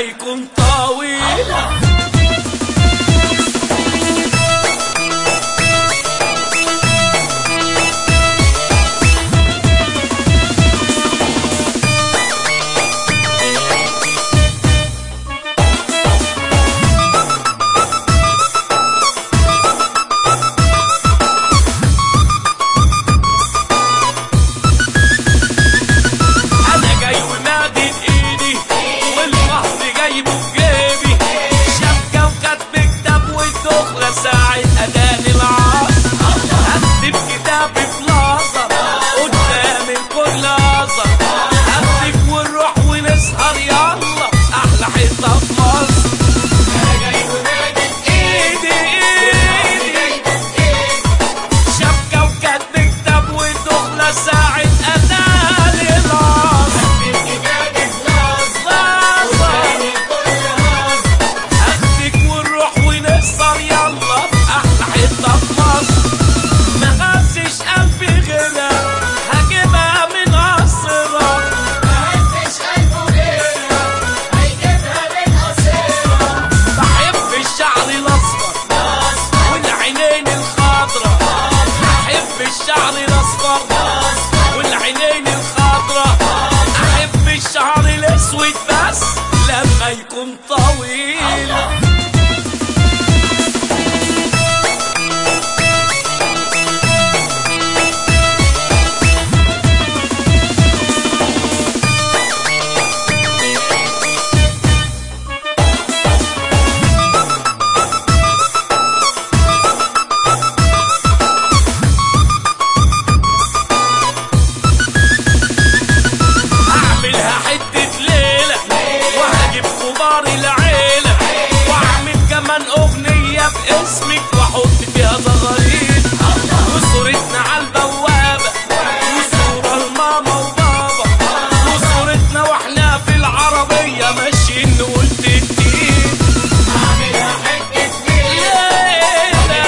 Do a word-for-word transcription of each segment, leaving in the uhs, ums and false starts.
يكون طويل. الشعر الاصفر والعينين الخضرا، احب الشعر الاسود بس لما يكون طويل. العيلة واعمل كمان اغنية باسمك واحط فيها زغاريد وصورتنا على البوابة وصورة لماما وبابا وصورتنا واحنا في العربية ماشيين نقول تكتير. اعملها حتة ليلة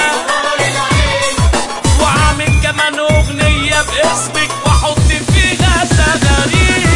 واعمل كمان اغنية باسمك واحط فيها زغاريد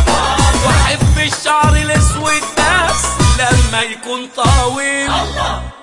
واحب الشعر الاسود بس لما يكون طويل. الله